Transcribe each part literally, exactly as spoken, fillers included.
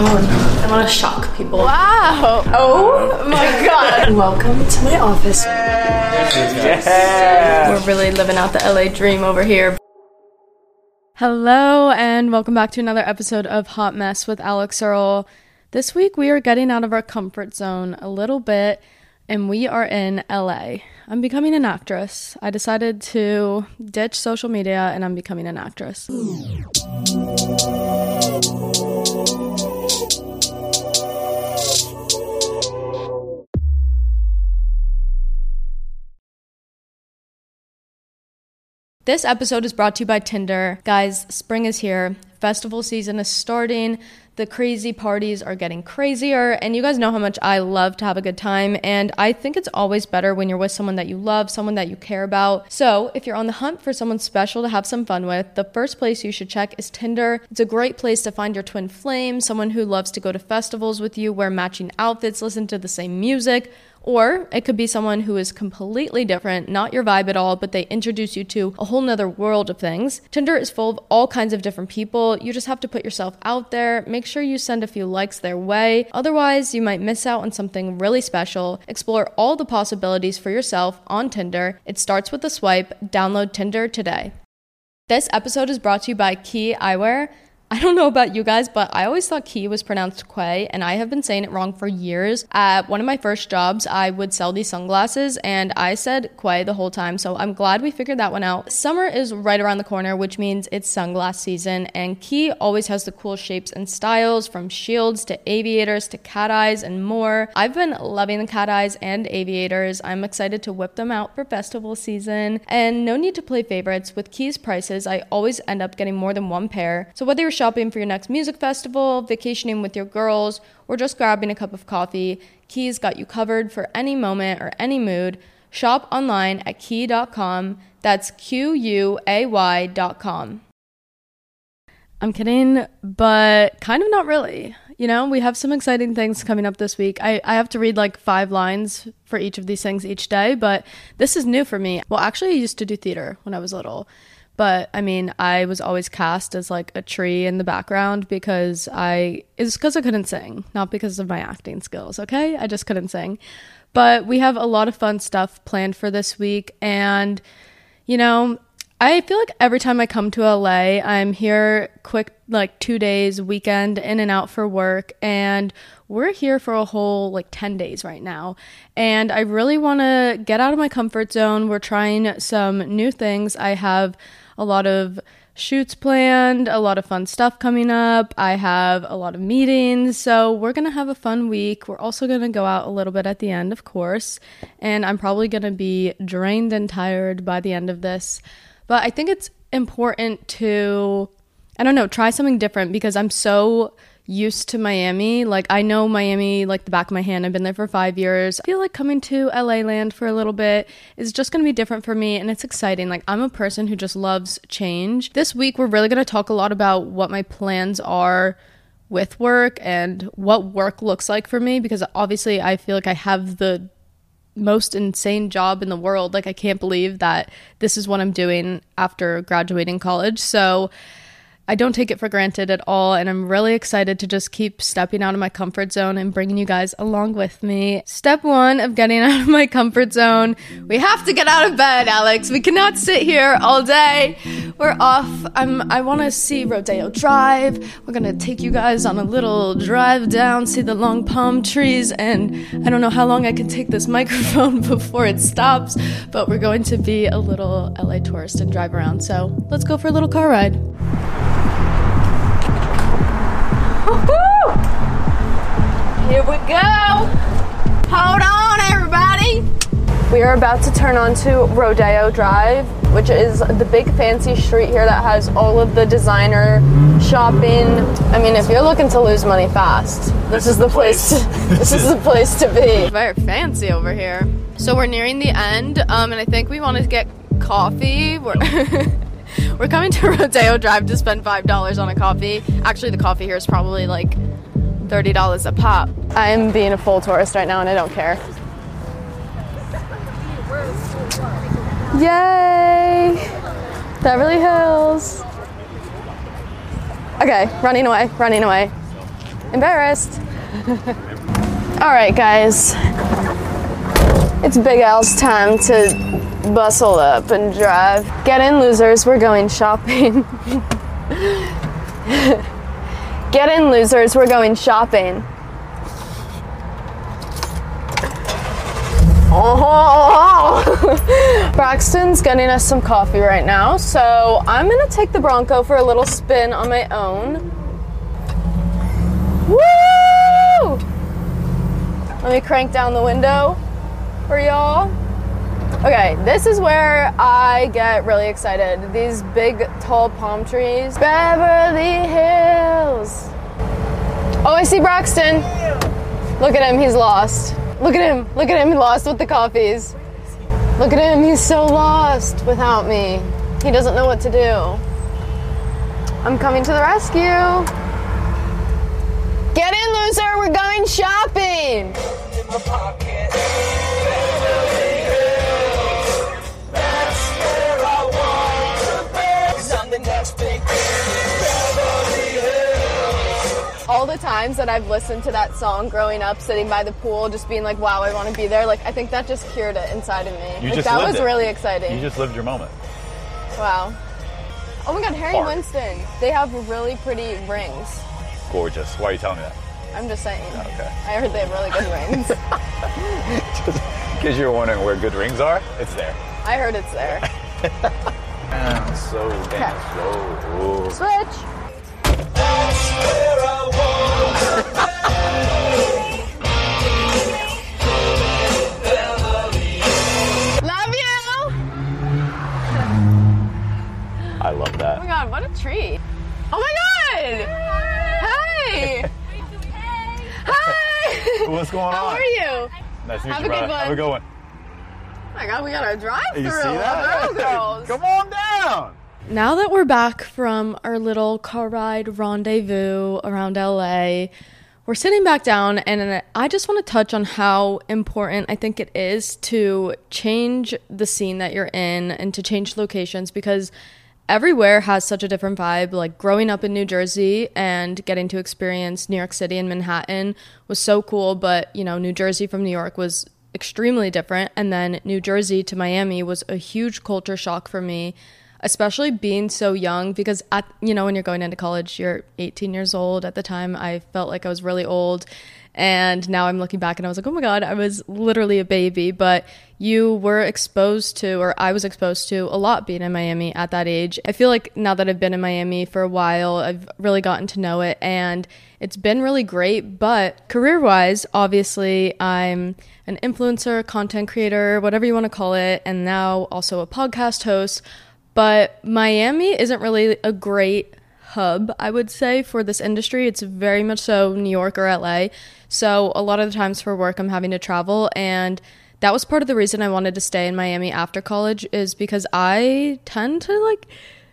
on. I want to shock people. Wow. Oh my god. Welcome to my office. Yeah. We're really living out the L A dream over here. Hello and welcome back to another episode of Hot Mess with Alex Earl. This week we are getting out of our comfort zone a little bit and we are in L A. I'm becoming an actress. I decided to ditch social media and I'm becoming an actress. This episode is brought to you by Tinder. Guys, spring is here. Festival season is starting. The crazy parties are getting crazier. And you guys know how much I love to have a good time. And I think it's always better when you're with someone that you love, someone that you care about. So if you're on the hunt for someone special to have some fun with, the first place you should check is Tinder. It's a great place to find your twin flame, someone who loves to go to festivals with you, wear matching outfits, listen to the same music. Or it could be someone who is completely different, not your vibe at all, but they introduce you to a whole nother world of things. Tinder is full of all kinds of different people. You just have to put yourself out there. Make sure you send a few likes their way. Otherwise, you might miss out on something really special. Explore all the possibilities for yourself on Tinder. It starts with a swipe. Download Tinder today. This episode is brought to you by Quay Eyewear. I don't know about you guys, but I always thought Quay was pronounced Quay, and I have been saying it wrong for years. At one of my first jobs, I would sell these sunglasses, and I said Quay the whole time, so I'm glad we figured that one out. Summer is right around the corner, which means it's sunglass season, and Quay always has the cool shapes and styles, from shields to aviators to cat eyes and more. I've been loving the cat eyes and aviators. I'm excited to whip them out for festival season, and no need to play favorites. With Quay's prices, I always end up getting more than one pair, so whether you're shopping for your next music festival, vacationing with your girls, or just grabbing a cup of coffee, Quay's got you covered for any moment or any mood. Shop online at quay dot com. That's Q U A Y dot com. I'm kidding, but kind of not really. You know, we have some exciting things coming up this week. I, I have to read like five lines for each of these things each day, but this is new for me. Well, actually, I used to do theater when I was little. But I mean, I was always cast as like a tree in the background because I, it's because I couldn't sing, not because of my acting skills, okay? I just couldn't sing. But we have a lot of fun stuff planned for this week. And, you know, I feel like every time I come to L A, I'm here quick, like two days, weekend, in and out for work. And we're here for a whole like ten days right now. And I really want to get out of my comfort zone. We're trying some new things. I have a lot of shoots planned, a lot of fun stuff coming up. I have a lot of meetings, so we're going to have a fun week. We're also going to go out a little bit at the end, of course, and I'm probably going to be drained and tired by the end of this. But I think it's important to, I don't know, try something different because I'm so used to Miami. Like, I know Miami like the back of my hand. I've been there for five years. I feel like coming to L A land for a little bit is just going to be different for me, and it's exciting. Like, I'm a person who just loves change. This week, we're really going to talk a lot about what my plans are with work and what work looks like for me, because obviously I feel like I have the most insane job in the world. Like, I can't believe that this is what I'm doing after graduating college. So I don't take it for granted at all, and I'm really excited to just keep stepping out of my comfort zone and bringing you guys along with me. Step one of getting out of my comfort zone: we have to get out of bed, Alex. We cannot sit here all day. We're off. I'm, I want to see Rodeo Drive. We're going to take you guys on a little drive down, see the long palm trees, and I don't know how long I can take this microphone before it stops, but we're going to be a little L A tourist and drive around. So let's go for a little car ride. Woo-hoo! Here we go. Hold on, everybody. We are about to turn onto Rodeo Drive, which is the big fancy street here that has all of the designer shopping. I mean, if you're looking to lose money fast, this is the place to, this is the place to be. Very fancy over here. So we're nearing the end, um, and I think we want to get coffee. We're We're coming to Rodeo Drive to spend five dollars on a coffee. Actually, the coffee here is probably like thirty dollars a pop. I'm being a full tourist right now, and I don't care. Yay! Beverly Hills. Okay, running away, running away. Embarrassed. All right, guys. It's Big Al's time to bustle up and drive. Get in, losers. We're going shopping. Get in, losers. We're going shopping. Oh, Braxton's getting us some coffee right now, so I'm gonna take the Bronco for a little spin on my own. Woo! Let me crank down the window for y'all. Okay, this is where I get really excited. These big, tall palm trees. Beverly Hills. Oh, I see Braxton. Look at him, he's lost. Look at him, look at him, he lost with the coffees. Look at him, he's so lost without me. He doesn't know what to do. I'm coming to the rescue. Get in, loser, we're going shopping. All the times that I've listened to that song growing up, sitting by the pool, just being like, wow, I want to be there. Like, I think that just cured it inside of me. You like, just that lived was it. really exciting. You just lived your moment. Wow. Oh my God, Harry Fart. Winston. They have really pretty rings. Gorgeous. Why are you telling me that? I'm just saying. Okay. I heard they have really good rings. Just because you're wondering where good rings are, it's there. I heard it's there. Damn, so damn slow. Ooh. Switch. Love you. I love that. Oh my God, what a treat. Oh my God. Hey. Hi. What's going on? How are you? Nice to meet Have you, a good brother. one. Have a good one. Oh my God, we got our drive-through. You see that? Hello, girls. Come on down. Now that we're back from our little car ride rendezvous around L A, we're sitting back down, and I just want to touch on how important I think it is to change the scene that you're in and to change locations, because everywhere has such a different vibe. Like, growing up in New Jersey and getting to experience New York City and Manhattan was so cool, but, you know, New Jersey from New York was extremely different, and then New Jersey to Miami was a huge culture shock for me, especially being so young, because at, you know, when you're going into college, you're eighteen years old. At the time, I felt like I was really old, and now I'm looking back and I was like, oh my God, I was literally a baby. But you were exposed to, or I was exposed to, a lot being in Miami at that age. I feel like now that I've been in Miami for a while, I've really gotten to know it, and it's been really great. But career-wise, obviously, I'm an influencer, content creator, whatever you want to call it, and now also a podcast host. But Miami isn't really a great hub, I would say, for this industry. It's very much so New York or L A. So a lot of the times for work, I'm having to travel. And that was part of the reason I wanted to stay in Miami after college, is because I tend to, like,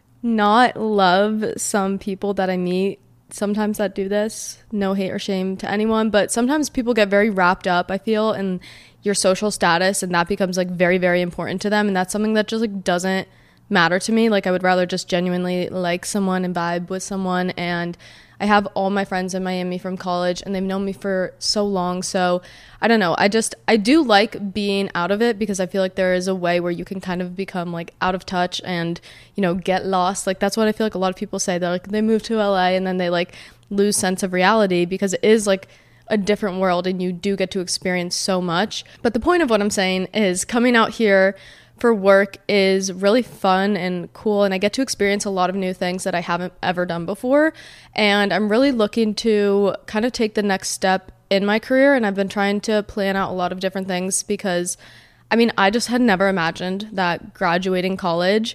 not love some people that I meet sometimes that do this. No hate or shame to anyone. But sometimes people get very wrapped up, I feel, in your social status. And that becomes, like, very, very important to them. And that's something that just, like, doesn't matter to me. Like, I would rather just genuinely like someone and vibe with someone. And I have all my friends in Miami from college, and they've known me for so long. So I don't know, I just I do like being out of it, because I feel like there is a way where you can kind of become, like, out of touch and, you know, get lost. Like, that's what I feel like a lot of people say. They're like, they move to L A and then they, like, lose sense of reality, because it is, like, a different world and you do get to experience so much. But the point of what I'm saying is, coming out here for work is really fun and cool, and I get to experience a lot of new things that I haven't ever done before, and I'm really looking to kind of take the next step in my career. And I've been trying to plan out a lot of different things, because I mean, I just had never imagined that graduating college,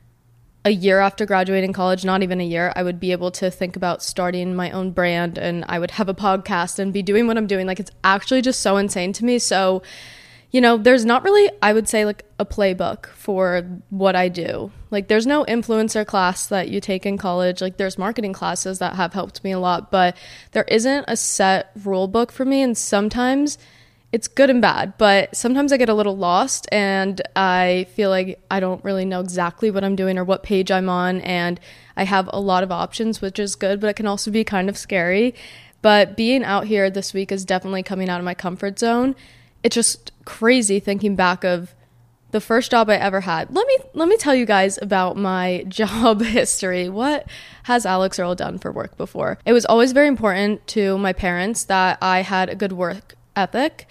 a year after graduating college, not even a year, I would be able to think about starting my own brand, and I would have a podcast and be doing what I'm doing. Like, it's actually just so insane to me. So, you know, there's not really, I would say, like, a playbook for what I do. Like, there's no influencer class that you take in college. Like, there's marketing classes that have helped me a lot, but there isn't a set rule book for me. And sometimes it's good and bad, but sometimes I get a little lost and I feel like I don't really know exactly what I'm doing or what page I'm on. And I have a lot of options, which is good, but it can also be kind of scary. But being out here this week is definitely coming out of my comfort zone. It's just crazy thinking back of the first job I ever had. Let me let me tell you guys about my job history. What has Alex Earl done for work before? It was always very important to my parents that I had a good work ethic,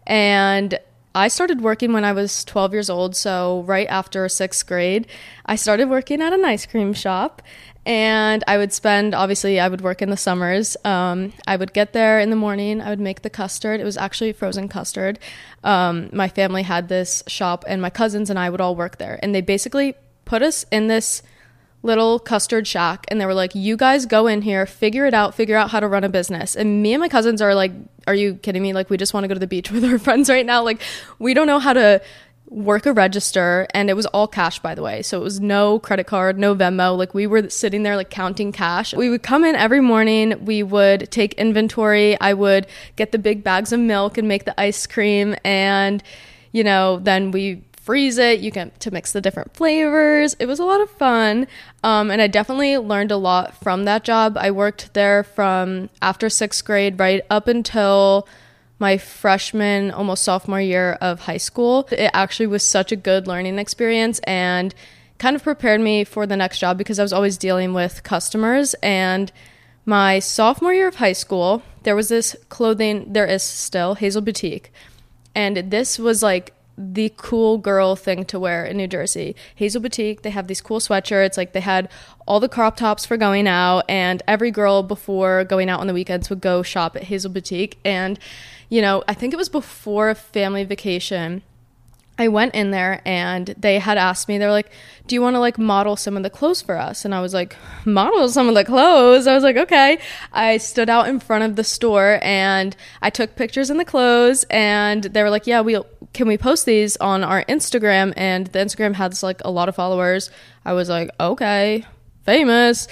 and I started working when I was twelve years old, so right after sixth grade, I started working at an ice cream shop, and I would spend, obviously, I would work in the summers. Um, I would get there in the morning, I would make the custard. It was actually frozen custard. Um, my family had this shop, and my cousins and I would all work there, and they basically put us in this little custard shack, and they were like, you guys go in here, figure it out, figure out how to run a business. And me and my cousins are like, are you kidding me? Like, we just want to go to the beach with our friends right now. Like, we don't know how to work a register. And it was all cash, by the way, so it was no credit card, no Venmo. Like, we were sitting there like counting cash. We would come in every morning, we would take inventory, I would get the big bags of milk and make the ice cream, and you know, then we freeze it, you get to mix the different flavors. It was a lot of fun, um, and I definitely learned a lot from that job. I worked there from after sixth grade right up until my freshman, almost sophomore year of high school. It actually was such a good learning experience and kind of prepared me for the next job because I was always dealing with customers. And my sophomore year of high school, there was this clothing, there is still, Hazel Boutique, and this was like the cool girl thing to wear in New Jersey. Hazel Boutique, they have these cool sweatshirts, like they had all the crop tops for going out, and every girl before going out on the weekends would go shop at Hazel Boutique. And you know, I think it was before a family vacation, I went in there and they had asked me, they were like, do you want to like model some of the clothes for us? And I was like, model some of the clothes? I was like, okay. I stood out in front of the store and I took pictures in the clothes, and they were like, yeah, we can we post these on our Instagram? And the Instagram has like a lot of followers. I was like, okay, famous.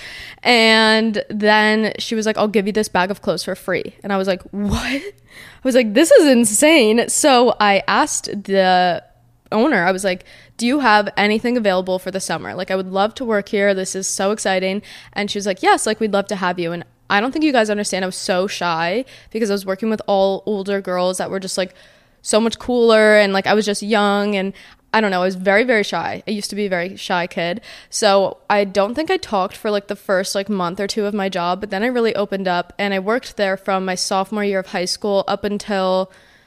And then she was like, I'll give you this bag of clothes for free. And I was like, what? I was like, this is insane. So I asked the owner, I was like, do you have anything available for the summer? Like, I would love to work here. This is so exciting. And she was like, yes, like, we'd love to have you. And I don't think you guys understand, I was so shy because I was working with all older girls that were just like so much cooler, and like I was just young, and I don't know, I was very, very shy. I used to be a very shy kid. So I don't think I talked for like the first like month or two of my job, but then I really opened up, and I worked there from my sophomore year of high school up until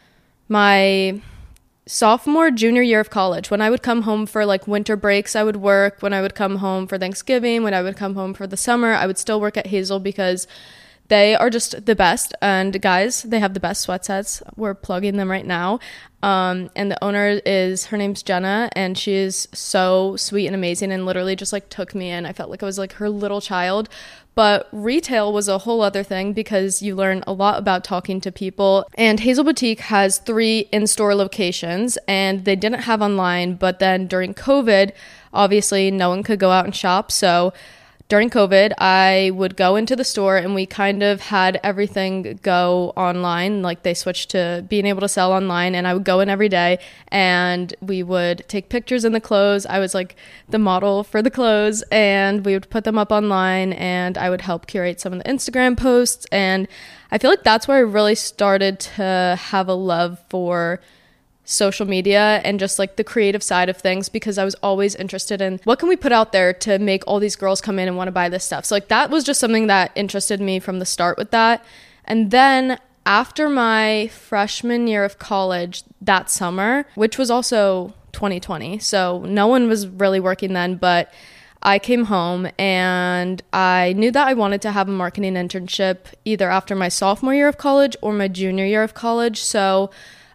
my sophomore, junior year of college. When I would come home for like winter breaks, I would work. When I would come home for Thanksgiving, when I would come home for the summer, I would still work at Hazel because they are just the best. And guys, they have the best sweat sets. We're plugging them right now. Um, and the owner is, her name's Jenna, and she is so sweet and amazing and literally just like took me in. I felt like I was like her little child. But retail was a whole other thing because you learn a lot about talking to people. And Hazel Boutique has three in-store locations, and they didn't have online. But then during COVID, obviously no one could go out and shop. So during COVID, I would go into the store, and we kind of had everything go online. Like, they switched to being able to sell online, and I would go in every day and we would take pictures in the clothes. I was like the model for the clothes, and we would put them up online, and I would help curate some of the Instagram posts. And I feel like that's where I really started to have a love for social media and just like the creative side of things, because I was always interested in what can we put out there to make all these girls come in and want to buy this stuff. So like that was just something that interested me from the start with that. And then after my freshman year of college that summer, which was also twenty twenty, so no one was really working then, but I came home and I knew that I wanted to have a marketing internship either after my sophomore year of college or my junior year of college. So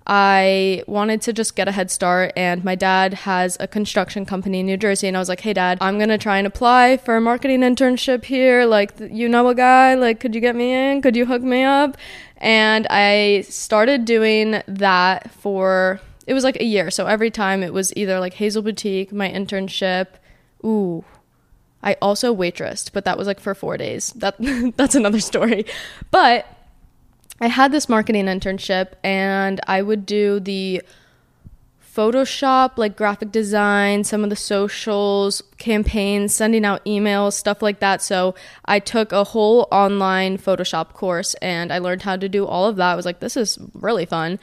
I wanted to just get a head start, and my dad has a construction company in New Jersey, and I was like, hey dad, I'm gonna try and apply for a marketing internship here, like, you know a guy, like, could you get me in, could you hook me up? And I started doing that for, it was like a year, so every time it was either like Hazel Boutique, my internship, ooh, I also waitressed, but that was like for four days, that that's another story. But I had this marketing internship, and I would do the Photoshop, like graphic design, some of the socials, campaigns, sending out emails, stuff like that. So I took a whole online Photoshop course and I learned how to do all of that. I was like, this is really fun.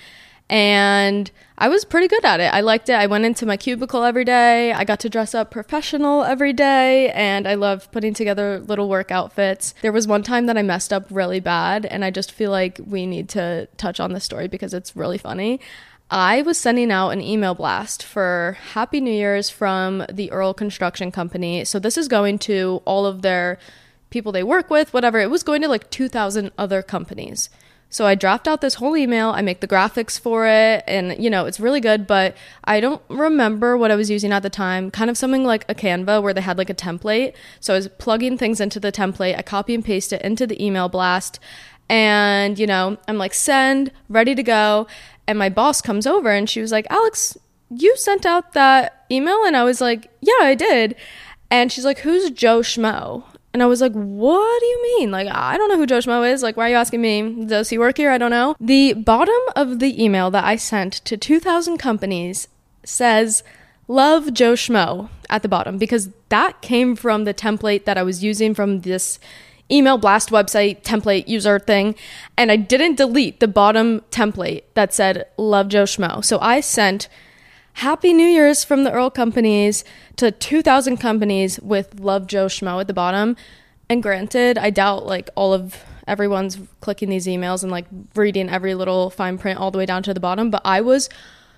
And I was pretty good at it. I liked it. I went into my cubicle every day. I got to dress up professional every day, and I loved putting together little work outfits. There was one time that I messed up really bad, and I just feel like we need to touch on this story because it's really funny. I was sending out an email blast for Happy New Year's from the Earl Construction Company. So this is going to all of their people they work with, whatever. It was going to like two thousand other companies. So I draft out this whole email, I make the graphics for it, and, you know, it's really good, but I don't remember what I was using at the time, kind of something like a Canva where they had like a template. So I was plugging things into the template, I copy and paste it into the email blast, and, you know, I'm like, send, ready to go, and my boss comes over and she was like, Alex, you sent out that email? And I was like, yeah, I did. And she's like, who's Joe Schmo? And I was like, what do you mean? Like, I don't know who Joe Schmo is. Like, why are you asking me? Does he work here? I don't know. The bottom of the email that I sent to two thousand companies says, love Joe Schmo at the bottom, because that came from the template that I was using from this email blast website template user thing. And I didn't delete the bottom template that said, love Joe Schmo. So I sent Happy New Year's from the Earl companies to two thousand companies with Love Joe Schmo at the bottom. And granted, I doubt like all of everyone's clicking these emails and like reading every little fine print all the way down to the bottom. But I was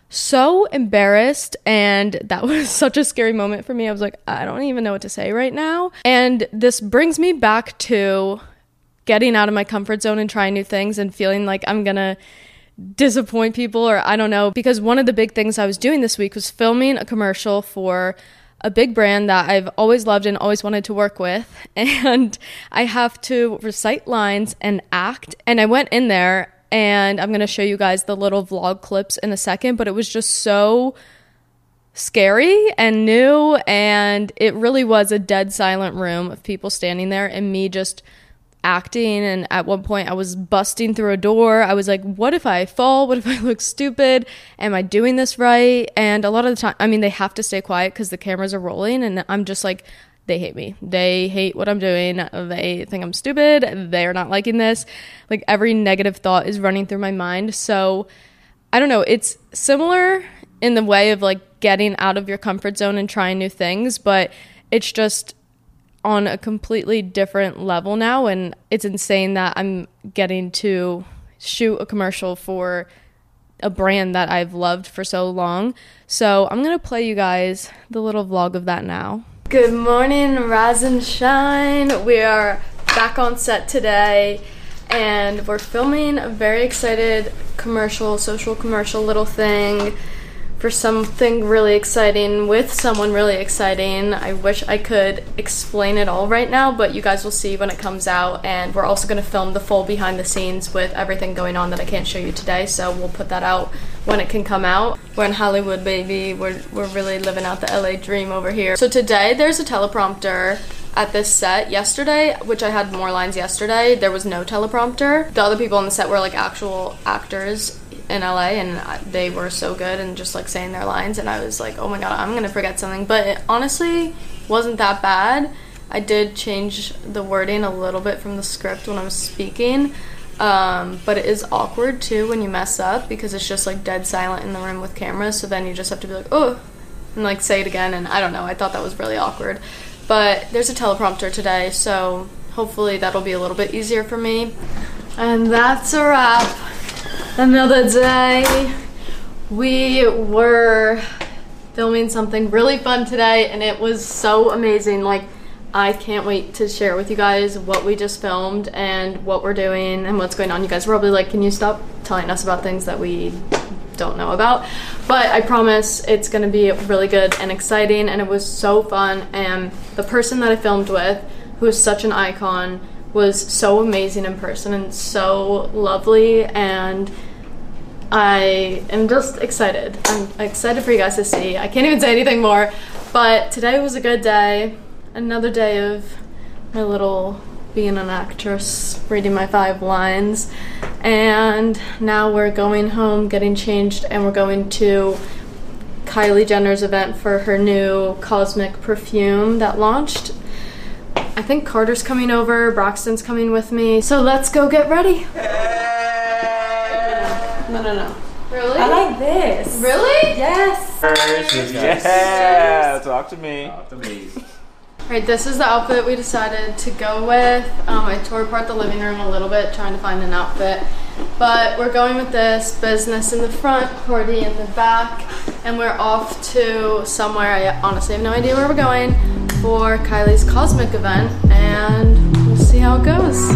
so embarrassed, and that was such a scary moment for me. I was like, I don't even know what to say right now. And this brings me back to getting out of my comfort zone and trying new things and feeling like I'm gonna disappoint people, or I don't know, because one of the big things I was doing this week was filming a commercial for a big brand that I've always loved and always wanted to work with, and I have to recite lines and act. And I went in there, and I'm going to show you guys the little vlog clips in a second, but it was just so scary and new, and it really was a dead silent room of people standing there and me just acting. And at one point I was busting through a door. I was like, what if I fall? What if I look stupid? Am I doing this right? And a lot of the time, I mean, they have to stay quiet because the cameras are rolling, and I'm just like, they hate me. They hate what I'm doing. They think I'm stupid. They're not liking this. Like, every negative thought is running through my mind. So I don't know. It's similar in the way of like getting out of your comfort zone and trying new things, but it's just on a completely different level now. And it's insane that I'm getting to shoot a commercial for a brand that I've loved for so long. So I'm going to play you guys the little vlog of that now. Good morning, rise and shine. We are back on set today, and we're filming a very excited commercial, social commercial little thing for something really exciting with someone really exciting. I wish I could explain it all right now, but you guys will see when it comes out. And we're also going to film the full behind the scenes with everything going on that I can't show you today, so we'll put that out when it can come out. We're in Hollywood, baby. We're, we're really living out the L A dream over here. So today there's a teleprompter at this set. Yesterday, which I had more lines yesterday, there was no teleprompter. The other people on the set were like actual actors in L A, and they were so good and just like saying their lines, and I was like, oh my god, I'm gonna forget something. But it honestly wasn't that bad. I did change the wording a little bit from the script when I was speaking, um, but it is awkward too when you mess up, because it's just like dead silent in the room with cameras, so then you just have to be like, oh, and like say it again, and I don't know, I thought that was really awkward. But there's a teleprompter today, so hopefully that'll be a little bit easier for me. And that's a wrap. Another day. We were filming something really fun today, and it was so amazing. Like, I can't wait to share with you guys what we just filmed and what we're doing and what's going on. You guys are probably like, can you stop telling us about things that we don't know about? But I promise it's gonna be really good and exciting, and it was so fun. And the person that I filmed with, who is such an icon, was so amazing in person and so lovely, and I am just excited. I'm excited for you guys to see. I can't even say anything more, but today was a good day. Another day of my little being an actress, reading my five lines, and now we're going home, getting changed, and we're going to Kylie Jenner's event for her new Cosmic perfume that launched. I think Carter's coming over, Braxton's coming with me, so let's go get ready. No, no, no. Really? I like this. Really? Yes. Yeah, talk to me. Talk to me. Alright, this is the outfit we decided to go with. Um, I tore apart the living room a little bit trying to find an outfit. But we're going with this, business in the front, party in the back. And we're off to somewhere, I honestly have no idea where we're going, for Kylie's Cosmic event. And we'll see how it goes.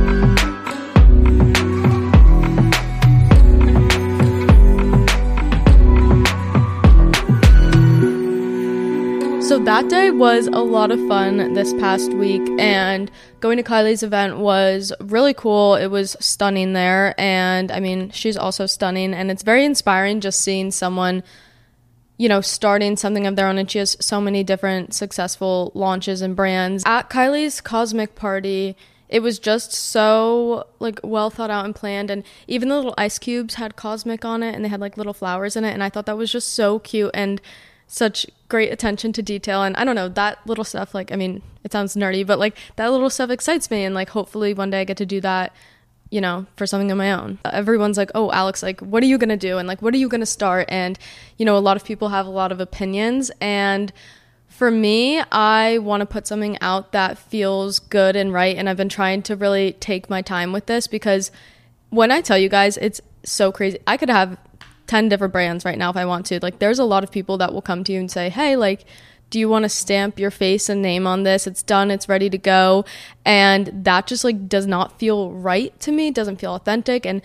So that day was a lot of fun this past week, and going to Kylie's event was really cool. It was stunning there, and I mean, she's also stunning, and it's very inspiring just seeing someone, you know, starting something of their own, and she has so many different successful launches and brands. At Kylie's Cosmic party, it was just so like well thought out and planned, and even the little ice cubes had Cosmic on it, and they had like little flowers in it, and I thought that was just so cute and such great attention to detail. And I don't know, that little stuff, like, I mean, it sounds nerdy, but like that little stuff excites me, and like hopefully one day I get to do that, you know, for something of my own. Everyone's like, oh, Alex, like, what are you gonna do, and like, what are you gonna start? And you know, a lot of people have a lot of opinions, and for me, I want to put something out that feels good and right, and I've been trying to really take my time with this, because when I tell you guys, it's so crazy. I could have ten different brands right now if I want to. Like, there's a lot of people that will come to you and say, hey, like, do you want to stamp your face and name on this? It's done, it's ready to go. And that just like does not feel right to me, doesn't feel authentic. And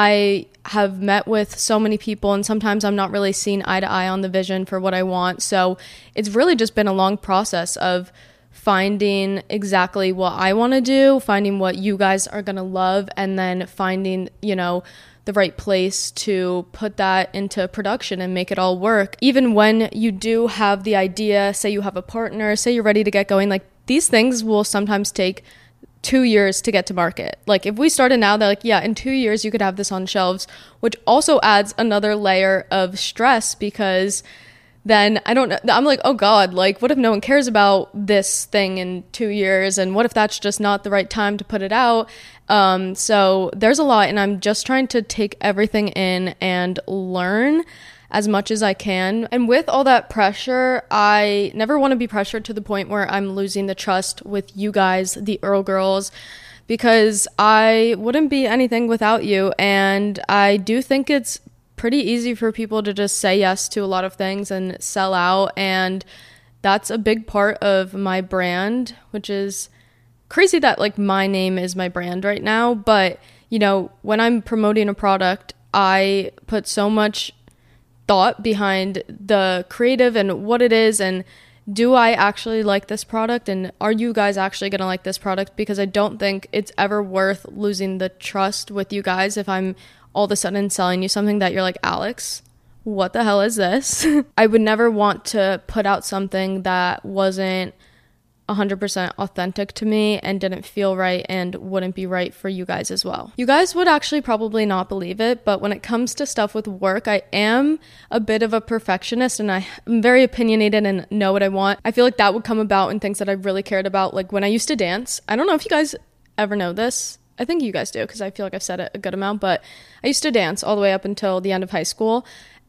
I have met with so many people, and sometimes I'm not really seeing eye to eye on the vision for what I want. So it's really just been a long process of finding exactly what I want to do, finding what you guys are going to love, and then finding, you know, the right place to put that into production and make it all work. Even when you do have the idea, say you have a partner, say you're ready to get going, like these things will sometimes take two years to get to market. Like if we started now, they're like, yeah, in two years you could have this on shelves, which also adds another layer of stress, because then I don't know, I'm like, oh God, like what if no one cares about this thing in two years? And what if that's just not the right time to put it out? Um, so there's a lot, and I'm just trying to take everything in and learn as much as I can. And with all that pressure, I never want to be pressured to the point where I'm losing the trust with you guys, the Earl Girls, because I wouldn't be anything without you. And I do think it's pretty easy for people to just say yes to a lot of things and sell out, and that's a big part of my brand, which is crazy that like my name is my brand right now. But you know, when I'm promoting a product, I put so much thought behind the creative and what it is, and do I actually like this product, and are you guys actually gonna like this product? Because I don't think it's ever worth losing the trust with you guys if I'm all of a sudden selling you something that you're like, Alex, what the hell is this? I would never want to put out something that wasn't one hundred percent authentic to me and didn't feel right and wouldn't be right for you guys as well. You guys would actually probably not believe it, but when it comes to stuff with work, I am a bit of a perfectionist, and I'm very opinionated and know what I want. I feel like that would come about in things that I really cared about. Like when I used to dance, I don't know if you guys ever know this. I think you guys do, because I feel like I've said it a good amount, but I used to dance all the way up until the end of high school,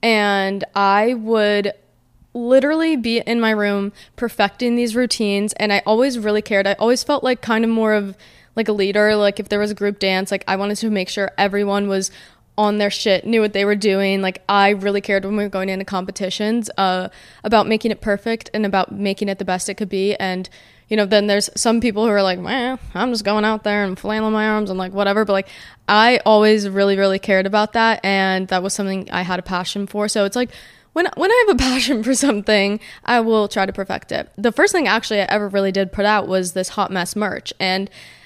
and I would literally be in my room perfecting these routines, and I always really cared. I always felt like kind of more of like a leader. Like if there was a group dance, like I wanted to make sure everyone was on their shit, knew what they were doing. Like I really cared when we were going into competitions uh, about making it perfect and about making it the best it could be. And you know, then there's some people who are like, man, I'm just going out there and flailing my arms and like whatever. But like, I always really, really cared about that. And that was something I had a passion for. So it's like, when when I have a passion for something, I will try to perfect it. The first thing actually I ever really did put out was this Hot Mess merch. And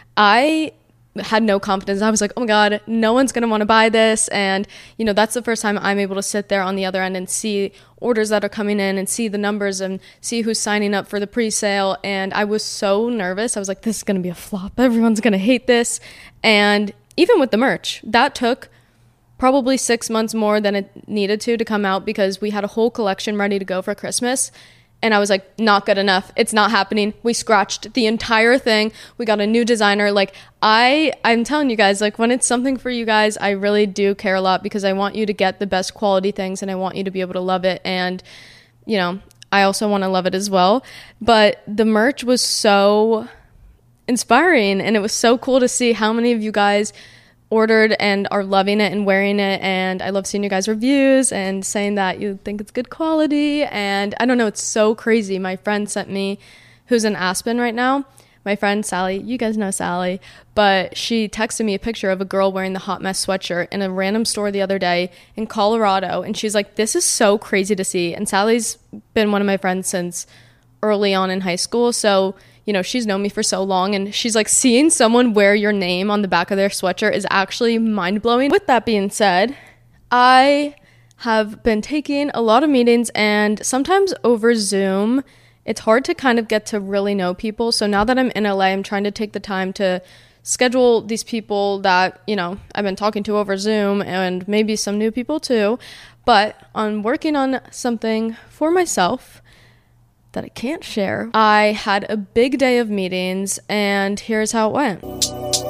I had no confidence. I was like, oh my God, no one's going to want to buy this. And, you know, that's the first time I'm able to sit there on the other end and see orders that are coming in and see the numbers and see who's signing up for the pre-sale. And I was so nervous. I was like, this is going to be a flop. Everyone's going to hate this. And even with the merch, that took probably six months more than it needed to to come out because we had a whole collection ready to go for Christmas. And I was like, not good enough. It's not happening. We scratched the entire thing. We got a new designer. Like I, I'm telling you guys, like when it's something for you guys, I really do care a lot because I want you to get the best quality things and I want you to be able to love it. And, you know, I also want to love it as well. But the merch was so inspiring and it was so cool to see how many of you guys ordered and are loving it and wearing it, and I love seeing you guys' reviews and saying that you think it's good quality. And I don't know, it's so crazy. My friend sent me, who's in Aspen right now, my friend Sally, you guys know Sally, but she texted me a picture of a girl wearing the Hot Mess sweatshirt in a random store the other day in Colorado, and she's like, this is so crazy to see. And Sally's been one of my friends since early on in high school, so you know, she's known me for so long, and she's like, seeing someone wear your name on the back of their sweatshirt is actually mind-blowing. With that being said, I have been taking a lot of meetings, and sometimes over Zoom, it's hard to kind of get to really know people. So now that I'm in L A, I'm trying to take the time to schedule these people that, you know, I've been talking to over Zoom, and maybe some new people too. But I'm working on something for myself that I can't share. I had a big day of meetings, and here's how it went.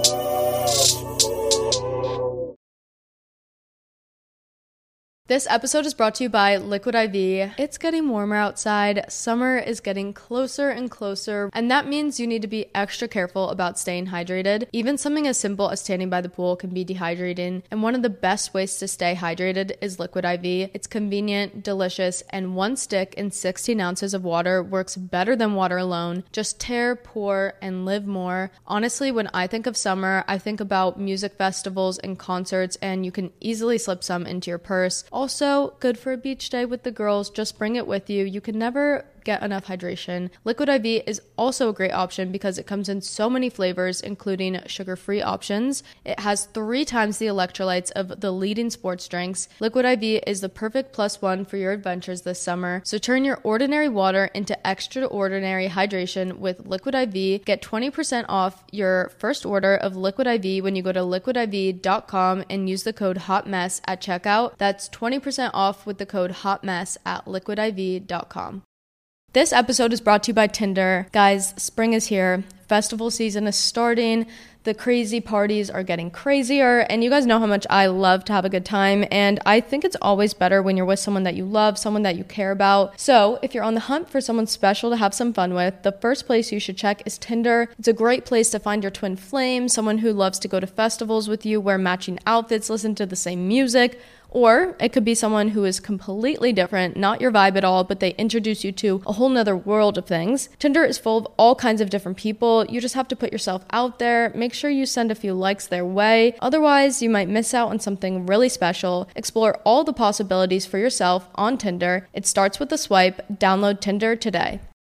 This episode is brought to you by Liquid I V. It's getting warmer outside. Summer is getting closer and closer, and that means you need to be extra careful about staying hydrated. Even something as simple as standing by the pool can be dehydrating, and one of the best ways to stay hydrated is Liquid I V. It's convenient, delicious, and one stick in sixteen ounces of water works better than water alone. Just tear, pour, and live more. Honestly, when I think of summer, I think about music festivals and concerts, and you can easily slip some into your purse. Also, good for a beach day with the girls. Just bring it with you. You can never get enough hydration. Liquid I V is also a great option because it comes in so many flavors, including sugar-free options. It has three times the electrolytes of the leading sports drinks. Liquid I V is the perfect plus one for your adventures this summer. So turn your ordinary water into extraordinary hydration with Liquid I V. Get twenty percent off your first order of Liquid I V when you go to liquid I V dot com and use the code HOTMESS at checkout. That's twenty percent off with the code HOTMESS at liquid I V dot com. This episode is brought to you by Tinder. Guys, spring is here. Festival season is starting. The crazy parties are getting crazier, and you guys know how much I love to have a good time, and I think it's always better when you're with someone that you love, someone that you care about. So if you're on the hunt for someone special to have some fun with, the first place you should check is Tinder. It's a great place to find your twin flame, someone who loves to go to festivals with you, wear matching outfits, listen to the same music. Or it could be someone who is completely different, not your vibe at all, but they introduce you to a whole nother world of things. Tinder is full of all kinds of different people. You just have to put yourself out there. Make sure you send a few likes their way. Otherwise, you might miss out on something really special. Explore all the possibilities for yourself on Tinder. It starts with a swipe. Download Tinder today.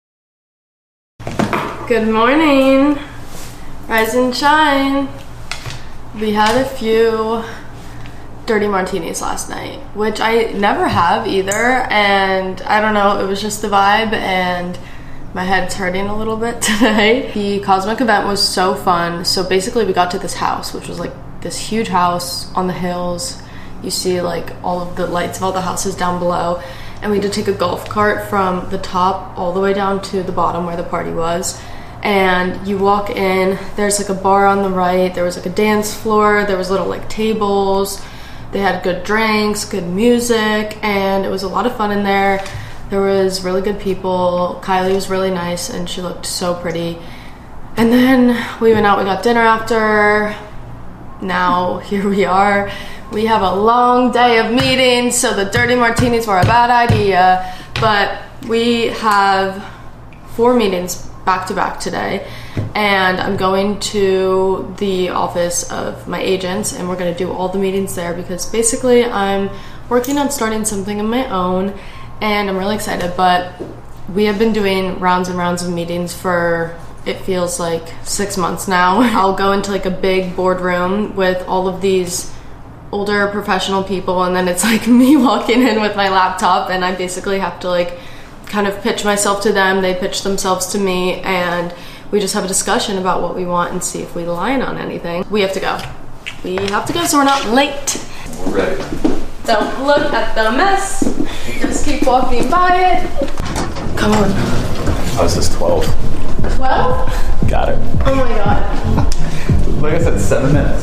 Good morning. Rise and shine. We had a few dirty martinis last night, which I never have either, and I don't know, it was just the vibe, and my head's hurting a little bit today. The Cosmic event was so fun. So basically we got to this house, which was like this huge house on the hills. You see like all of the lights of all the houses down below, and we had to take a golf cart from the top all the way down to the bottom where the party was. And you walk in, there's like a bar on the right, there was like a dance floor, there was little like tables. They had good drinks, good music, and it was a lot of fun in there. There was really good people. Kylie was really nice, and she looked so pretty. And then we went out, we got dinner after. Now, here we are. We have a long day of meetings, so the dirty martinis were a bad idea. But we have four meetings back to back today, and I'm going to the office of my agents, and we're going to do all the meetings there because basically I'm working on starting something of my own, and I'm really excited. But we have been doing rounds and rounds of meetings for, it feels like six months now. I'll go into like a big boardroom with all of these older professional people, and then it's like me walking in with my laptop, and I basically have to like kind of pitch myself to them, they pitch themselves to me, and we just have a discussion about what we want and see if we align on anything. We have to go. We have to go so we're not late. Ready. Don't look at the mess. Just keep walking by it. Come on. Oh, this is twelve. twelve? Got it. Oh my god. Like I said, seven minutes.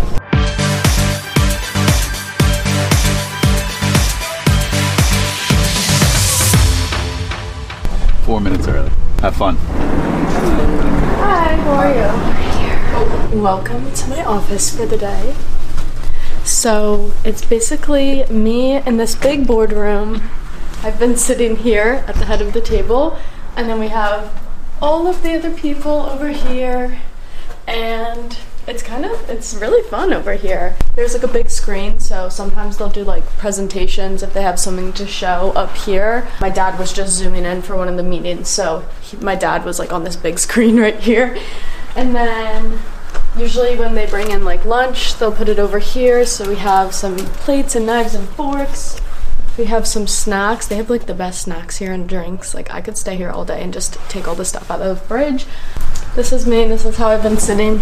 Four minutes early. Have fun. Hi, how are you? Welcome to my office for the day. So it's basically me in this big boardroom. I've been sitting here at the head of the table, and then we have all of the other people over here, and it's kind of, it's really fun over here. There's like a big screen, so sometimes they'll do like presentations if they have something to show up here. My dad was just zooming in for one of the meetings, so he, my dad was like on this big screen right here. And then usually when they bring in like lunch, they'll put it over here, so we have some plates and knives and forks. We have some snacks. They have like the best snacks here and drinks. Like I could stay here all day and just take all the stuff out of the fridge. This is me. This is how I've been sitting.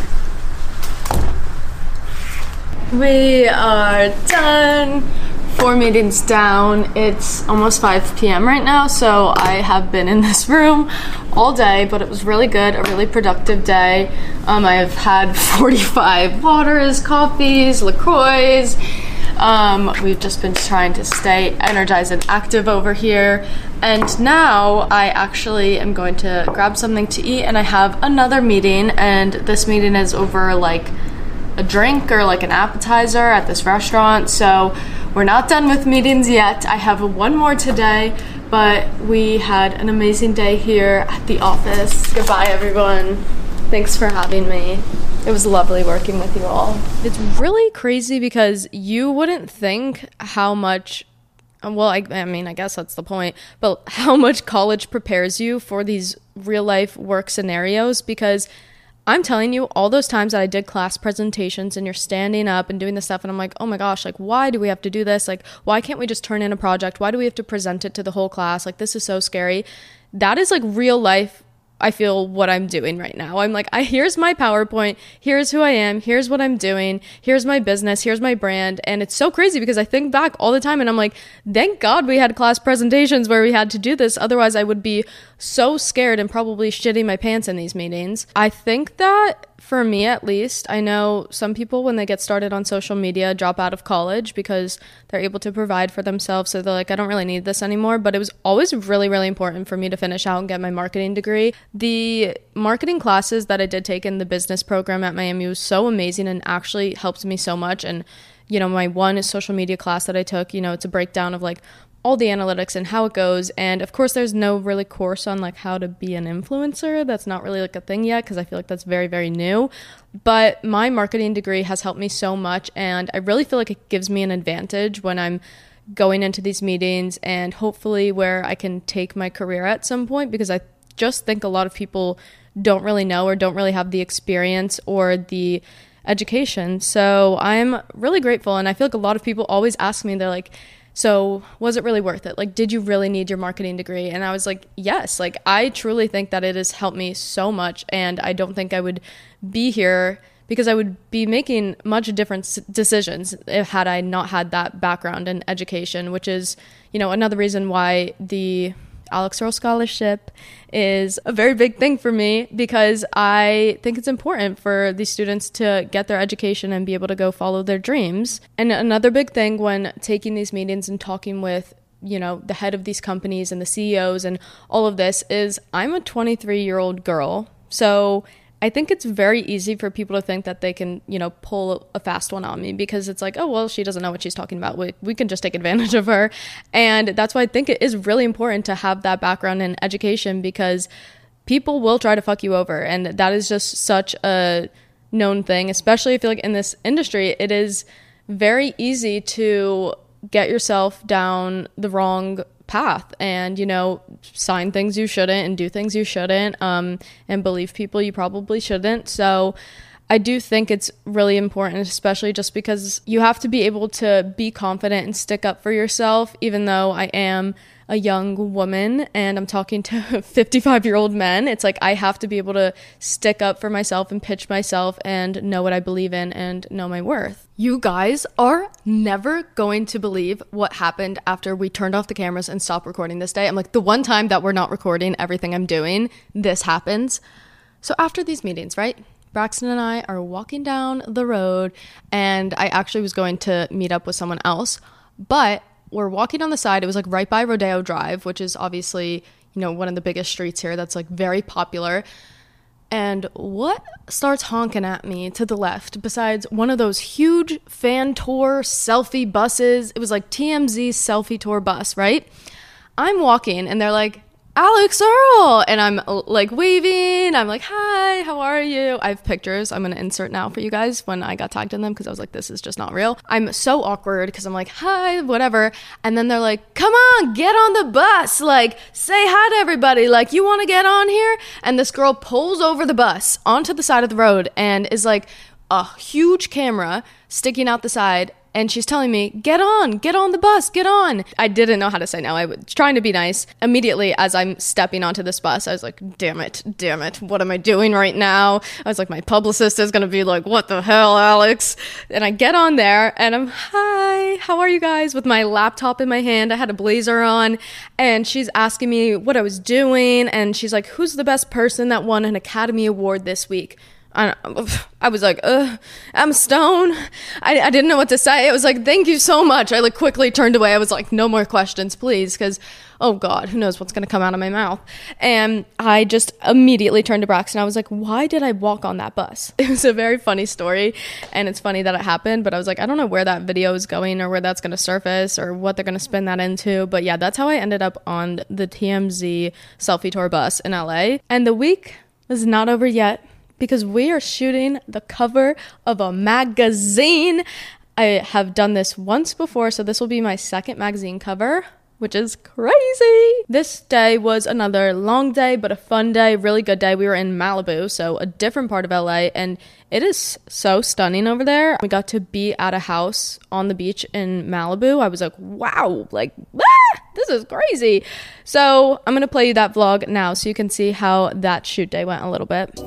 We are done. Four meetings down. It's almost five p.m. right now, so I have been in this room all day, but it was really good, a really productive day. Um, I've had forty-five waters, coffees, LaCroix. Um, we've just been trying to stay energized and active over here. And now I actually am going to grab something to eat, and I have another meeting, and this meeting is over like a drink or like an appetizer at this restaurant. So we're not done with meetings yet. I have one more today, but we had an amazing day here at the office. Goodbye, everyone. Thanks for having me. It was lovely working with you all. It's really crazy because you wouldn't think how much, well, I, I mean, I guess that's the point, but how much college prepares you for these real life work scenarios, because I'm telling you, all those times that I did class presentations and you're standing up and doing this stuff and I'm like, oh my gosh, like, why do we have to do this? Like, why can't we just turn in a project? Why do we have to present it to the whole class? Like, this is so scary. That is like real life. I feel what I'm doing right now. I'm like, I here's my PowerPoint, here's who I am, here's what I'm doing, here's my business, here's my brand. And it's so crazy because I think back all the time and I'm like, thank God we had class presentations where we had to do this. Otherwise I would be so scared and probably shitting my pants in these meetings. I think that for me, at least, I know some people when they get started on social media drop out of college because they're able to provide for themselves. So they're like, I don't really need this anymore. But it was always really, really important for me to finish out and get my marketing degree. The marketing classes that I did take in the business program at Miami was so amazing and actually helped me so much. And, you know, my one social media class that I took, you know, it's a breakdown of like all the analytics and how it goes. And of course there's no really course on like how to be an influencer. That's not really like a thing yet because I feel like that's very, very new. But my marketing degree has helped me so much, and I really feel like it gives me an advantage when I'm going into these meetings and hopefully where I can take my career at some point, because I just think a lot of people don't really know or don't really have the experience or the education. So I'm really grateful, and I feel like a lot of people always ask me, they're like, so was it really worth it? Like, did you really need your marketing degree? And I was like, yes. Like, I truly think that it has helped me so much, and I don't think I would be here because I would be making much different decisions if had I not had that background in education, which is, you know, another reason why the Alex Earl Scholarship is a very big thing for me, because I think it's important for these students to get their education and be able to go follow their dreams. And another big thing when taking these meetings and talking with, you know, the head of these companies and the C E Os and all of this is, I'm a twenty-three year old girl. So I think it's very easy for people to think that they can, you know, pull a fast one on me, because it's like, oh, well, she doesn't know what she's talking about. We, we can just take advantage of her. And that's why I think it is really important to have that background in education, because people will try to fuck you over. And that is just such a known thing, especially if you're like in this industry. It is very easy to get yourself down the wrong path and, you know, sign things you shouldn't and do things you shouldn't, um, and believe people you probably shouldn't. So I do think it's really important, especially just because you have to be able to be confident and stick up for yourself, even though I am a young woman and I'm talking to fifty-five year old men. It's like I have to be able to stick up for myself and pitch myself and know what I believe in and know my worth. You guys are never going to believe what happened after we turned off the cameras and stopped recording this day. I'm like, the one time that we're not recording everything I'm doing, this happens. So after these meetings, right? Braxton and I are walking down the road, and I actually was going to meet up with someone else, but we're walking on the side. It was like right by Rodeo Drive, which is obviously, you know, one of the biggest streets here that's like very popular. And what starts honking at me to the left besides one of those huge fan tour selfie buses? It was like T M Z selfie tour bus, right? I'm walking and they're like, Alex Earl, and I'm like waving. I'm like, hi, how are you? I have pictures I'm going to insert now for you guys when I got tagged in them because I was like, this is just not real. I'm so awkward because I'm like, hi, whatever. And then they're like, come on, get on the bus. Like, say hi to everybody. Like, you want to get on here? And this girl pulls over the bus onto the side of the road and is like a huge camera sticking out the side. And she's telling me, get on, get on the bus, get on. I didn't know how to say no. I was trying to be nice. Immediately, as I'm stepping onto this bus, I was like, damn it, damn it. What am I doing right now? I was like, my publicist is going to be like, what the hell, Alex? And I get on there and I'm, hi, how are you guys? With my laptop in my hand. I had a blazer on and she's asking me what I was doing. And she's like, who's the best person that won an Academy Award this week? I, I was like, uh, Emma Stone. I, I didn't know what to say. It was like, thank you so much. I like quickly turned away. I was like, no more questions, please. Because, oh God, who knows what's going to come out of my mouth. And I just immediately turned to Braxton. I was like, why did I walk on that bus? It was a very funny story. And it's funny that it happened. But I was like, I don't know where that video is going or where that's going to surface or what they're going to spin that into. But yeah, that's how I ended up on the T M Z selfie tour bus in L A. And the week is not over yet, because we are shooting the cover of a magazine. I have done this once before, so this will be my second magazine cover, which is crazy. This day was another long day, but a fun day, really good day. We were in Malibu, so a different part of L A, and it is so stunning over there. We got to be at a house on the beach in Malibu. I was like, wow, like, ah, this is crazy. So I'm going to play you that vlog now so you can see how that shoot day went a little bit.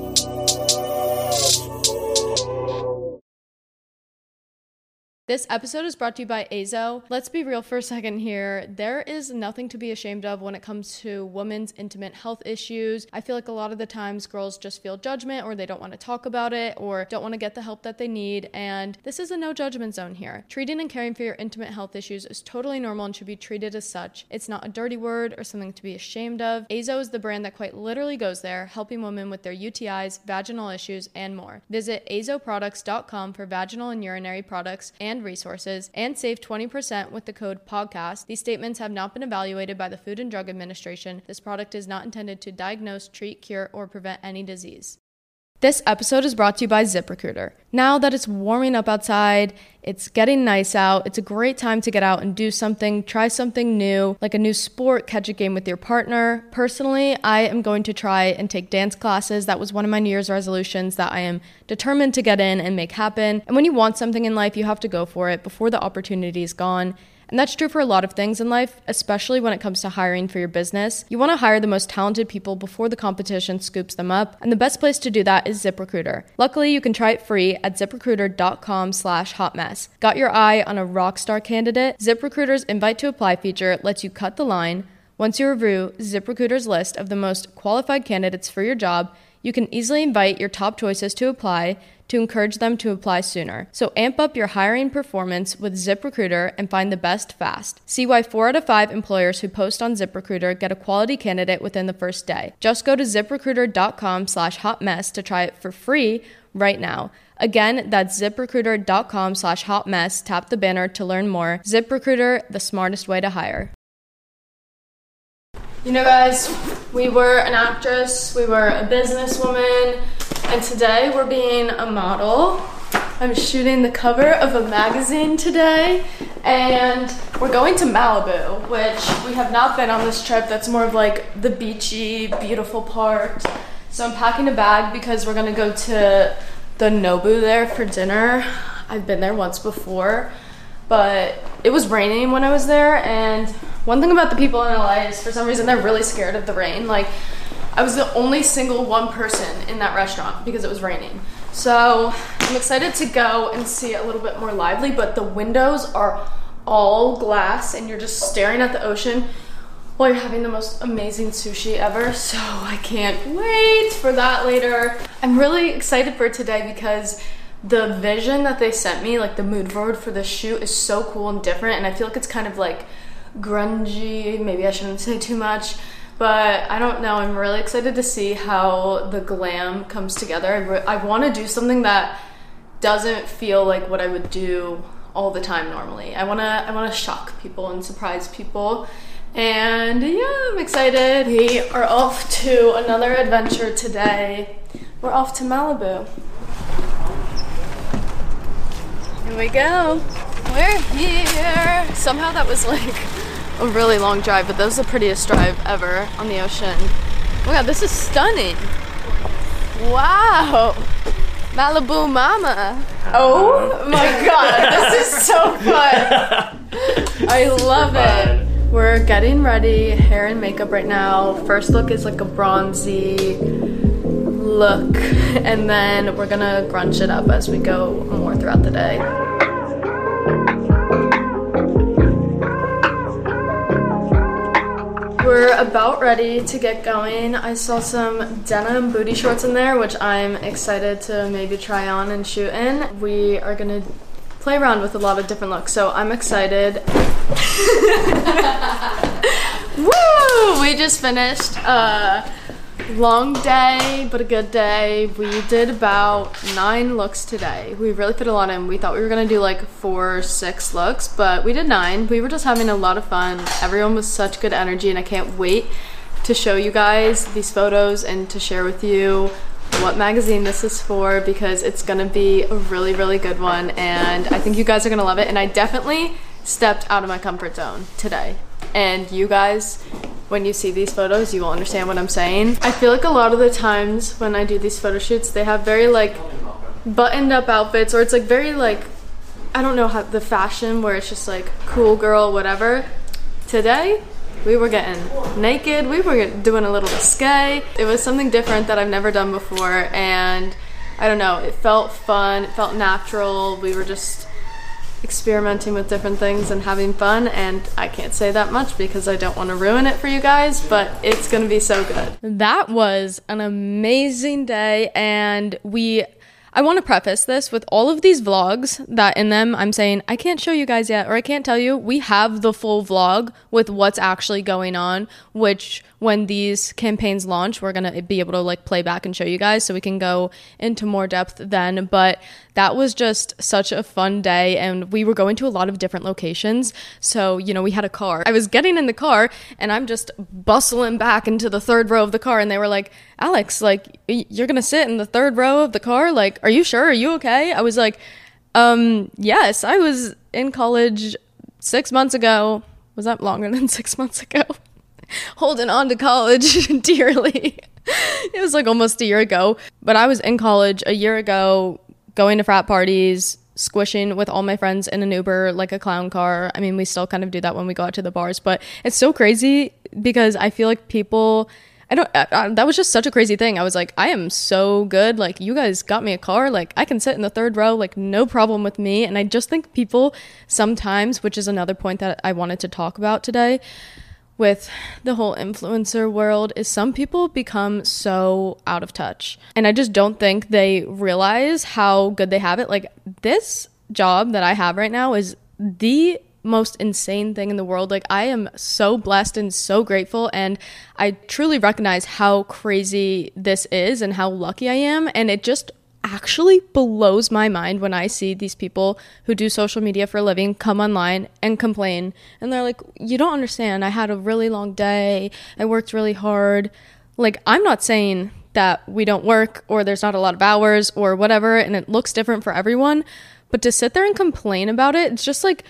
This episode is brought to you by Azo. Let's be real for a second here. There is nothing to be ashamed of when it comes to women's intimate health issues. I feel like a lot of the times girls just feel judgment or they don't want to talk about it or don't want to get the help that they need. And this is a no judgment zone here. Treating and caring for your intimate health issues is totally normal and should be treated as such. It's not a dirty word or something to be ashamed of. Azo is the brand that quite literally goes there, helping women with their U T Is, vaginal issues, and more. Visit azo products dot com for vaginal and urinary products and resources and save twenty percent with the code podcast. These statements have not been evaluated by the Food and Drug Administration. This product is not intended to diagnose, treat, cure, or prevent any disease. This episode is brought to you by ZipRecruiter. Now that it's warming up outside, it's getting nice out, it's a great time to get out and do something, try something new, like a new sport, catch a game with your partner. Personally, I am going to try and take dance classes. That was one of my New Year's resolutions that I am determined to get in and make happen. And when you want something in life, you have to go for it before the opportunity is gone. And that's true for a lot of things in life, especially when it comes to hiring for your business. You want to hire the most talented people before the competition scoops them up, and the best place to do that is ZipRecruiter. Luckily, you can try it free at ziprecruiter dot com slash hot mess. Got your eye on a rockstar candidate? ZipRecruiter's invite to apply feature lets you cut the line. Once you review ZipRecruiter's list of the most qualified candidates for your job, you can easily invite your top choices to apply to encourage them to apply sooner. So amp up your hiring performance with ZipRecruiter and find the best fast. See why four out of five employers who post on ZipRecruiter get a quality candidate within the first day. Just go to ziprecruiter dot com slash hot mess to try it for free right now. Again, that's ziprecruiter dot com slash hot mess. Tap the banner to learn more. ZipRecruiter, the smartest way to hire. You know, guys, we were an actress, we were a businesswoman, and today we're being a model. I'm shooting the cover of a magazine today, and we're going to Malibu, which we have not been on this trip. That's more of like the beachy, beautiful part. So I'm packing a bag because we're gonna go to the Nobu there for dinner. I've been there once before, but it was raining when I was there, and one thing about the people in L A is for some reason they're really scared of the rain. Like, I was the only single one person in that restaurant because it was raining. So I'm excited to go and see it a little bit more lively, but the windows are all glass and you're just staring at the ocean while you're having the most amazing sushi ever. So I can't wait for that later. I'm really excited for today because the vision that they sent me, like the mood board for the shoot, is so cool and different, and I feel like it's kind of like grungy. Maybe I shouldn't say too much, but I don't know. I'm really excited to see how the glam comes together. I, re- I want to do something that doesn't feel like what I would do all the time normally. I want to I want to shock people and surprise people. And yeah, I'm excited. We are off to another adventure today. We're off to Malibu. Here we go. We're here. Somehow that was like a really long drive, but that was the prettiest drive ever on the ocean. Oh my god, this is stunning. Wow. Malibu Mama. Oh my god, this is so fun. I love it. We're getting ready, hair and makeup right now. First look is like a bronzy look, and then we're gonna grunge it up as we go more throughout the day. We're about ready to get going. I saw some denim booty shorts in there, which I'm excited to maybe try on and shoot in. We are gonna play around with a lot of different looks, so I'm excited. Woo! We just finished a long day, but a good day. We did about nine looks today. We really put a lot in. We thought we were gonna do like four, six looks, but we did nine. We were just having a lot of fun. Everyone was such good energy, and I can't wait to show you guys these photos and to share with you what magazine this is for, because it's gonna be a really, really good one, and I think you guys are gonna love it. And I definitely stepped out of my comfort zone today, and you guys, when you see these photos, you will understand what I'm saying. I feel like a lot of the times when I do these photo shoots, they have very like buttoned up outfits, or it's like very like, I don't know how the fashion where it's just like cool girl, whatever. Today, we were getting naked, we were doing a little risque. It was something different that I've never done before, and I don't know, it felt fun, it felt natural. We were just experimenting with different things and having fun, and I can't say that much because I don't want to ruin it for you guys, but it's gonna be so good. That was an amazing day, and we I want to preface this with all of these vlogs that in them I'm saying I can't show you guys yet, or I can't tell you. We have the full vlog with what's actually going on, which when these campaigns launch, we're going to be able to like play back and show you guys, so we can go into more depth then. But that was just such a fun day, and we were going to a lot of different locations. So, you know, we had a car. I was getting in the car and I'm just bustling back into the third row of the car, and they were like, Alex, like, you're going to sit in the third row of the car? Like, are you sure? Are you okay? I was like, um, yes, I was in college six months ago. Was that longer than six months ago? Holding on to college dearly. It was like almost a year ago, but I was in college a year ago, going to frat parties, squishing with all my friends in an Uber like a clown car. I mean, we still kind of do that when we go out to the bars, but it's so crazy because I feel like people, I don't, I, I, that was just such a crazy thing. I was like, I am so good. Like, you guys got me a car. Like, I can sit in the third row, like, no problem with me. And I just think people sometimes, which is another point that I wanted to talk about today with the whole influencer world, is some people become so out of touch. And I just don't think they realize how good they have it. Like, this job that I have right now is the most insane thing in the world. Like, I am so blessed and so grateful, and I truly recognize how crazy this is and how lucky I am. And it just actually blows my mind when I see these people who do social media for a living come online and complain, and they're like, you don't understand, I had a really long day, I worked really hard. Like, I'm not saying that we don't work or there's not a lot of hours or whatever, and it looks different for everyone, but to sit there and complain about it, it's just like,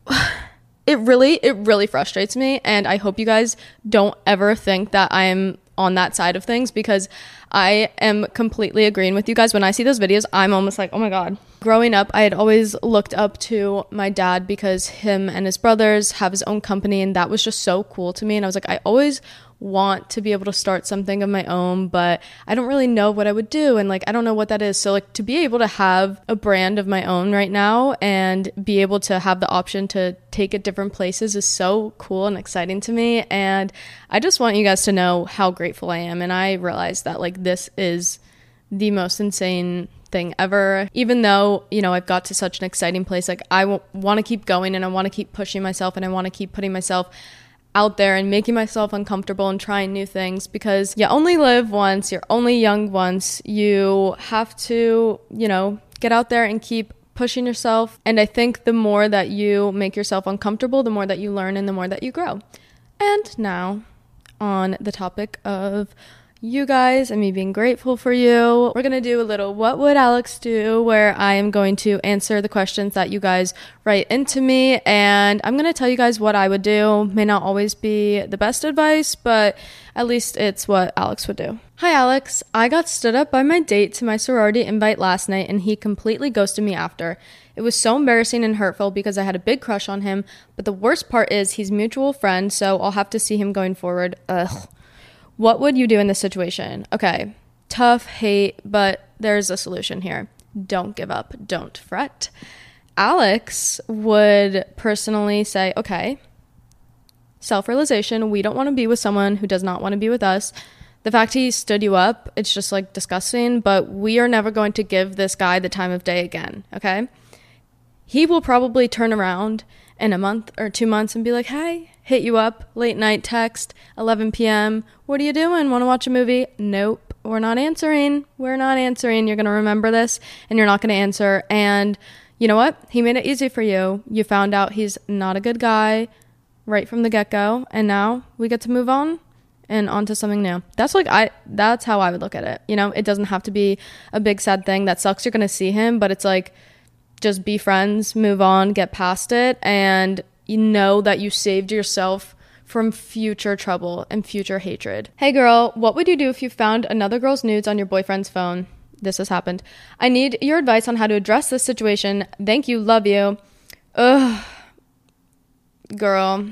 it really, it really frustrates me. And I hope you guys don't ever think that I'm on that side of things, because I am completely agreeing with you guys. When I see those videos, I'm almost like, oh my God. Growing up, I had always looked up to my dad because him and his brothers have his own company, and that was just so cool to me. And I was like, I always want to be able to start something of my own, but I don't really know what I would do, and like I don't know what that is. So like to be able to have a brand of my own right now and be able to have the option to take it different places is so cool and exciting to me. And I just want you guys to know how grateful I am. And I realize that like this is the most insane thing ever. Even though, you know, I've got to such an exciting place, like I w- want to keep going, and I want to keep pushing myself, and I want to keep putting myself out there and making myself uncomfortable and trying new things, because you only live once, you're only young once. You have to, you know, get out there and keep pushing yourself. And I think the more that you make yourself uncomfortable, the more that you learn and the more that you grow. And now on the topic of you guys and me being grateful for you, we're gonna do a little what would Alex do, where I am going to answer the questions that you guys write into me, and I'm gonna tell you guys what I would do. May not always be the best advice, but at least it's what Alex would do. Hi Alex, I got stood up by my date to my sorority invite last night, and he completely ghosted me after. It was so embarrassing and hurtful because I had a big crush on him, but the worst part is he's a mutual friend, so I'll have to see him going forward. Ugh. What would you do in this situation? Okay, tough, hate, but there's a solution here. Don't give up. Don't fret. Alex would personally say, okay, self-realization, we don't want to be with someone who does not want to be with us. The fact he stood you up, it's just like disgusting, but we are never going to give this guy the time of day again, okay? He will probably turn around in a month or two months and be like, hey, hit you up, late night text, eleven p.m. What are you doing? Want to watch a movie? Nope, we're not answering. We're not answering. You're going to remember this, and you're not going to answer. And you know what? He made it easy for you. You found out he's not a good guy right from the get-go, and now we get to move on and on to something new. That's like I that's how I would look at it. You know, it doesn't have to be a big sad thing that sucks you're going to see him, but it's like just be friends, move on, get past it, and you know that you saved yourself from future trouble and future hatred. Hey girl, what would you do if you found another girl's nudes on your boyfriend's phone? This has happened. I need your advice on how to address this situation. Thank you, love you. Ugh. Girl.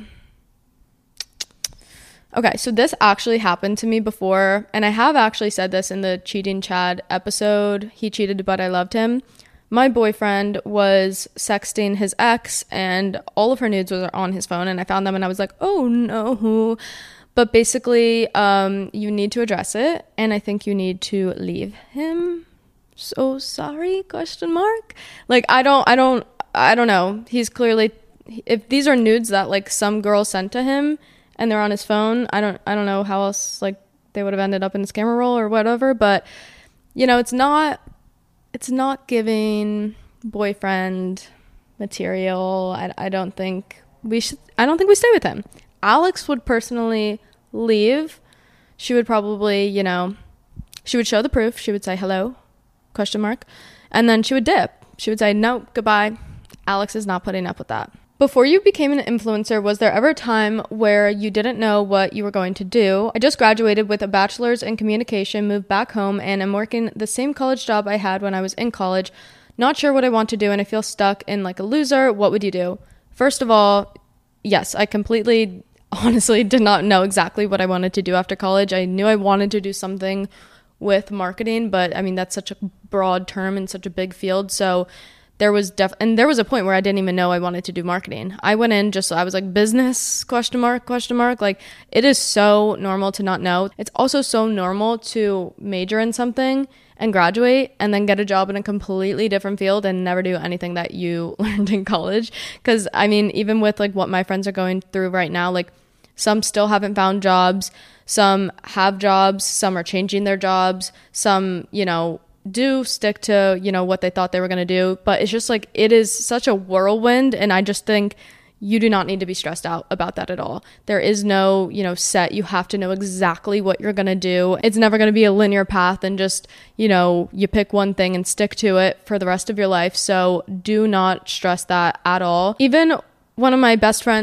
Okay, so this actually happened to me before, and I have actually said this in the Cheating Chad episode. He cheated, but I loved him. My boyfriend was sexting his ex, and all of her nudes were on his phone, and I found them, and I was like, oh no. But basically, um, you need to address it, and I think you need to leave him. So sorry, question mark? Like, I don't, I don't, I don't know. He's clearly, if these are nudes that, like, some girl sent to him, and they're on his phone, I don't, I don't know how else, like, they would have ended up in his camera roll or whatever, but, you know, it's not... It's not giving boyfriend material. I, I don't think we should, I don't think we stay with him. Alex would personally leave. She would probably, you know, she would show the proof. She would say, hello, question mark. And then she would dip. She would say, no, goodbye. Alex is not putting up with that. Before you became an influencer, was there ever a time where you didn't know what you were going to do? I just graduated with a bachelor's in communication, moved back home, and I'm working the same college job I had when I was in college. Not sure what I want to do, and I feel stuck and like a loser. What would you do? First of all, yes, I completely, honestly did not know exactly what I wanted to do after college. I knew I wanted to do something with marketing, but I mean, that's such a broad term and such a big field. So there was def and there was a point where I didn't even know I wanted to do marketing. I went in just, I was like, business, question mark, question mark. Like, it is so normal to not know. It's also so normal to major in something and graduate and then get a job in a completely different field and never do anything that you learned in college. Because I mean, even with like what my friends are going through right now, like some still haven't found jobs, some have jobs, some are changing their jobs, some, you know, do stick to, you know, what they thought they were going to do. But it's just like, it is such a whirlwind, and I just think you do not need to be stressed out about that at all. There is no, you know, set. You have to know exactly what you're going to do. It's never going to be a linear path and just, you know, you pick one thing and stick to it for the rest of your life. So do not stress that at all. Even one of my best friends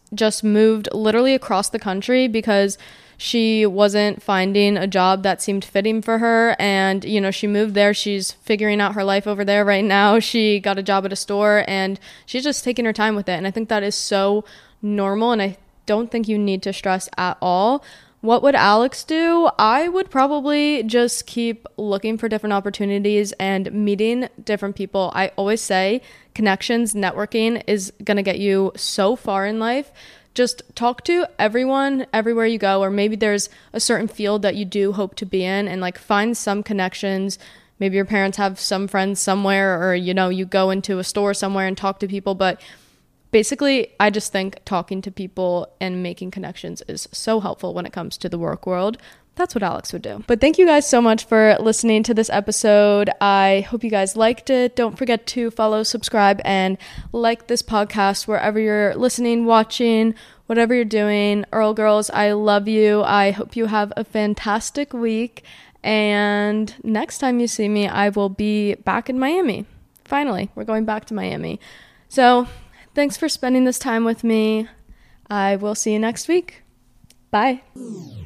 just moved literally across the country because she wasn't finding a job that seemed fitting for her. And, you know, she moved there. She's figuring out her life over there right now. She got a job at a store and she's just taking her time with it. And I think that is so normal. And I don't think you need to stress at all. What would Alex do? I would probably just keep looking for different opportunities and meeting different people. I always say connections, networking is going to get you so far in life. Just talk to everyone everywhere you go, or maybe there's a certain field that you do hope to be in, and like find some connections. Maybe your parents have some friends somewhere, or, you know, you go into a store somewhere and talk to people. But basically, I just think talking to people and making connections is so helpful when it comes to the work world. That's what Alex would do. But thank you guys so much for listening to this episode. I hope you guys liked it. Don't forget to follow, subscribe, and like this podcast wherever you're listening, watching, whatever you're doing. Earl Girls, I love you. I hope you have a fantastic week. And next time you see me, I will be back in Miami. Finally, we're going back to Miami. So thanks for spending this time with me. I will see you next week. Bye.